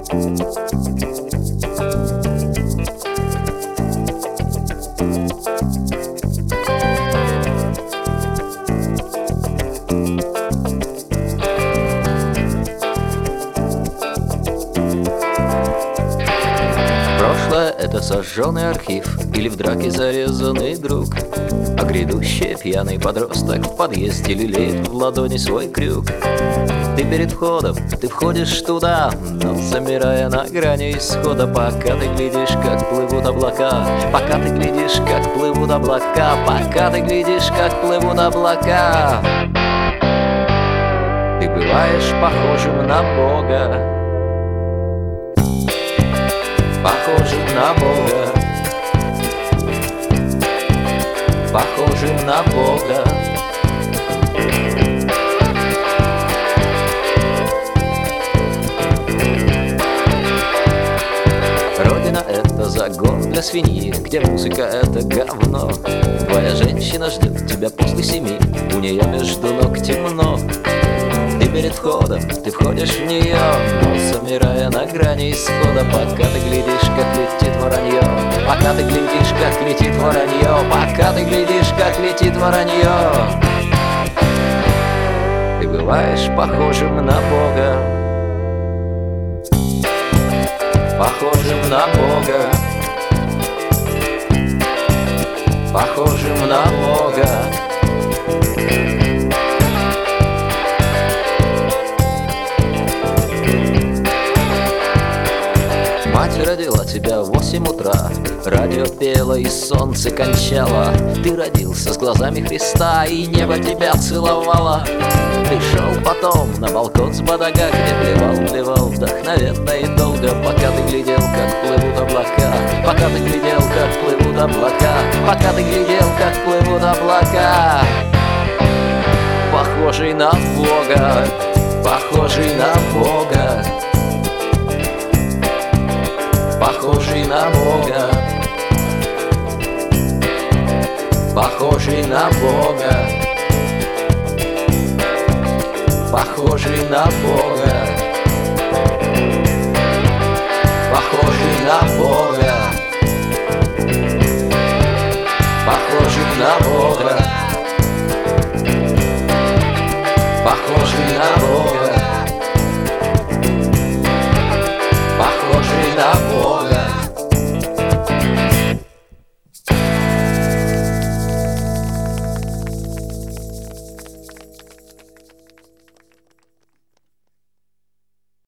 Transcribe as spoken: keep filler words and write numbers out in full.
Прошлое — это сожженный архив или в драке зарезанный друг, а грядущий пьяный подросток в подъезде лелеет в ладони свой крюк. Ты перед входом, ты входишь туда, но замирая на грани исхода, пока ты глядишь, как плывут облака, пока ты глядишь, как плывут облака, пока ты глядишь, как плывут облака. Ты бываешь похожим на Бога, похожим на Бога, похожим на Бога. Родина — это загон для свиньи, где музыка — это говно. Твоя женщина ждет тебя после семи, у нее между ног темно. Ты перед входом, ты входишь в нее, но замирая на грани исхода, пока ты глядишь, как летит воронье, пока ты глядишь, как летит воронье, пока ты глядишь, как летит воронье. Ты бываешь похожим на Бога, похожим на Бога, похожим на Бога. Мать родила тебя в восемь утра, радио пело и солнце кончало. Ты родился с глазами Христа, и небо тебя целовало. Ты шел потом на балкон с Бадага, где плевал, плевал вдохновенно и долго, пока ты глядел, как плывут облака, пока ты глядел, как плывут облака, пока ты глядел, как плывут облака. Похожий на Бога, похожий на Бога, похожий на Бога, похожий на Бога, похожий на Бога, похожий на Бога, похожий на Бога, похожий на Бога.